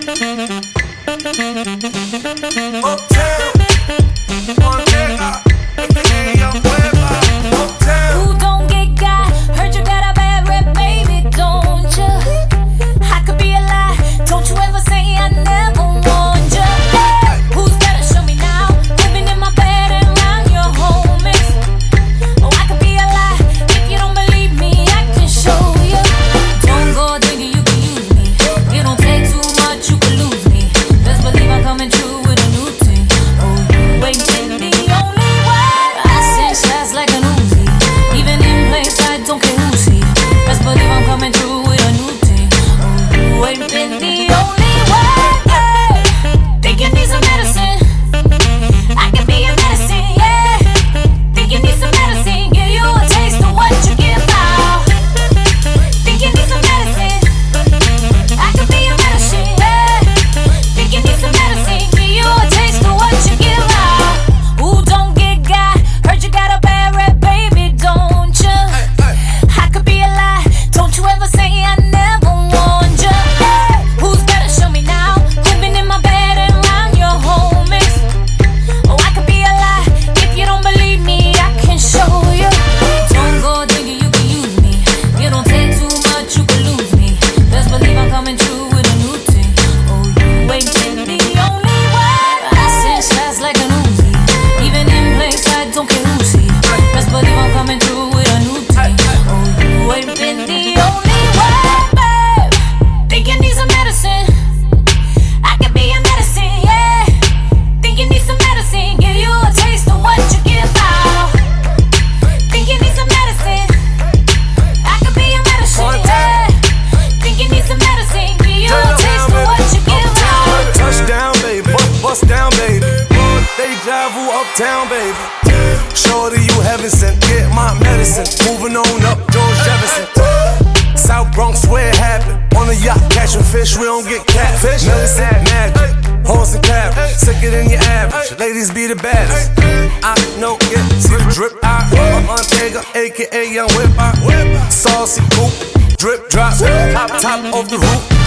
Uptown, Montana, aka Young Weber. Uptown. Who don't get got? Heard you got a bad rep, baby, don't you? I could be a lie. Don't you ever say I never warned you. Hey, who's better? Show me now. Living in my bed and around your homies. Oh, I could be a lie. If you don't believe me, I can show you. Don't go thinking you can use me. You don't take too much, you can lose me. Best believe I'm coming true with a new team. Oh, you ain't been the only one. I send shots like an Uzi. Even in place, I don't care who's he. Best believe I'm coming through with a new team. Oh, you ain't been the only one. Yeah. Think you need some medicine? I can be your medicine, yeah. Think you need some medicine? Give you a taste of what you give out. Think you need some medicine? I can be your medicine, yeah. Think you need some medicine? Give you a taste of what you give out. Who don't get got? Heard you got a bad rep, baby, don't you? I could be a lie. Don't you ever say I never warned you. Hey, who's better? Show me now. Living in my bed and around your homies. Oh, I could be a lie. If you don't believe me, I can show you. Don't go thinking you can use me. You don't take too much, you can lose me. Best believe I'm coming true with a new team. Oh, you ain't been the only one. I send shots like an Uzi. Even in place, I don't care who's he. Best believe I'm coming through with a new team. Oh, you ain't been the only one, babe. Think you need some medicine? I can be your medicine, yeah. Think you need some medicine? Give you a taste of what you give out. Think you need some medicine? I can be your medicine, yeah. Think you need some medicine? Give you a taste of what you give out. Touchdown, baby. Bust down, baby. They drive uptown, baby. Shorty, you heaven sent. Get my medicine. Moving on up, George Jefferson. South Bronx, where it happened. On a yacht, catching fish, we don't get catfish. Medicine, magic, horse and cab. Sicker than your average. Ladies be the baddest. I know it. See the drip out. I'm Montana, aka Young Whip. Saucy coupe, drip drop. Top off the roof.